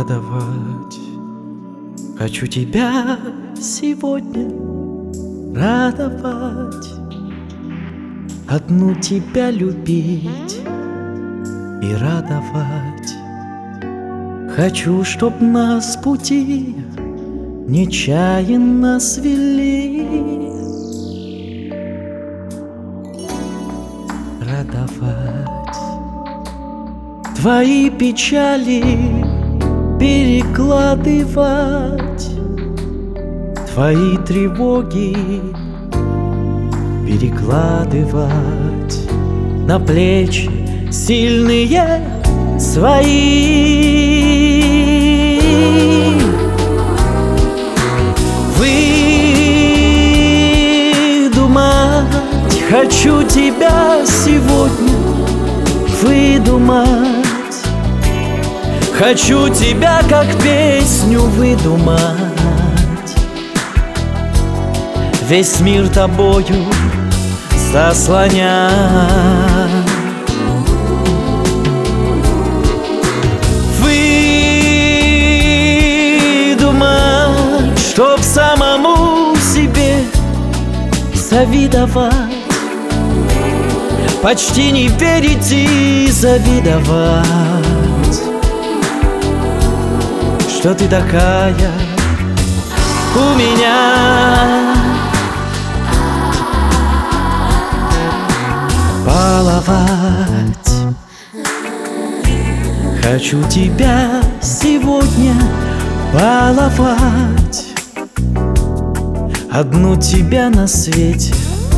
радовать. Хочу тебя сегодня радовать, одну тебя любить и радовать. Хочу, чтоб нас пути нечаянно свели, радовать. Твои печали перекладывать, твои тревоги перекладывать на плечи сильные свои. Выдумать хочу тебя сегодня, выдумать. Хочу тебя как песню выдумать, весь мир тобою заслоня. Выдумать, чтоб самому себе завидовать, почти не верить и завидовать, что ты такая у меня. Баловать хочу тебя сегодня баловать, одну тебя на свете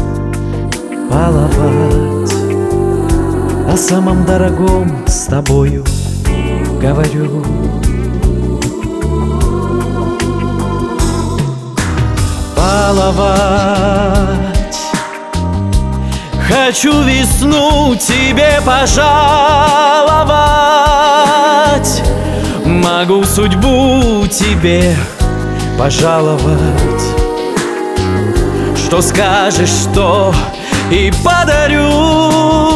баловать. О самом дорогом с тобою говорю. Баловать хочу весну тебе пожаловать, могу судьбу тебе пожаловать. Что скажешь, то и подарю.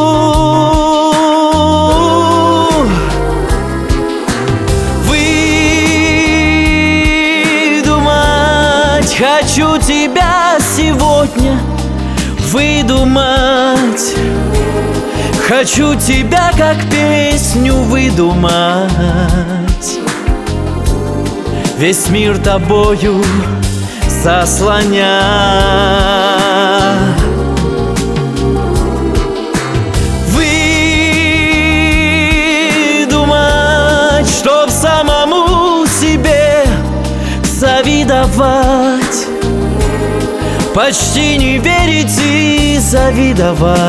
Хочу тебя сегодня выдумать, хочу тебя как песню выдумать, весь мир тобою заслоня. Выдумать, чтоб самому себе завидовать, почти не верить и завидовать,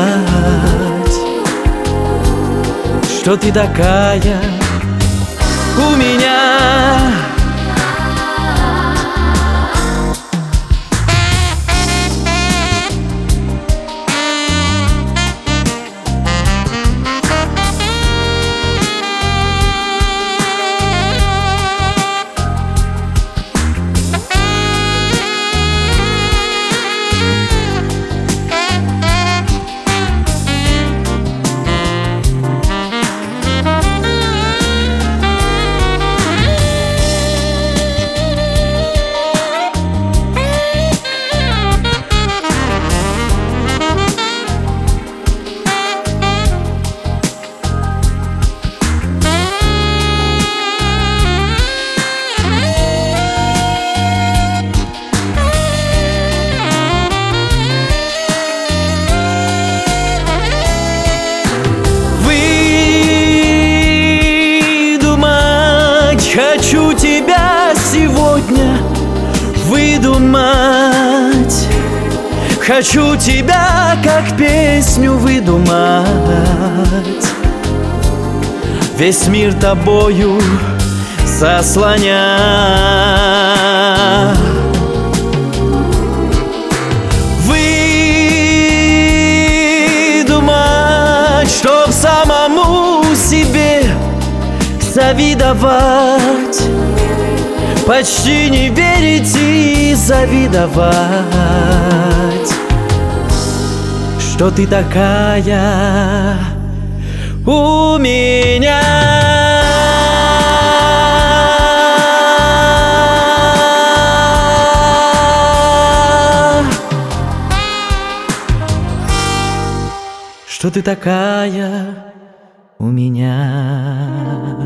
что ты такая у меня. Хочу тебя сегодня выдумать, хочу тебя как песню выдумать, весь мир тобою заслоня. Выдумать, чтоб самому себе завидовать, почти не верить и завидовать, что ты такая у меня. что ты такая у меня.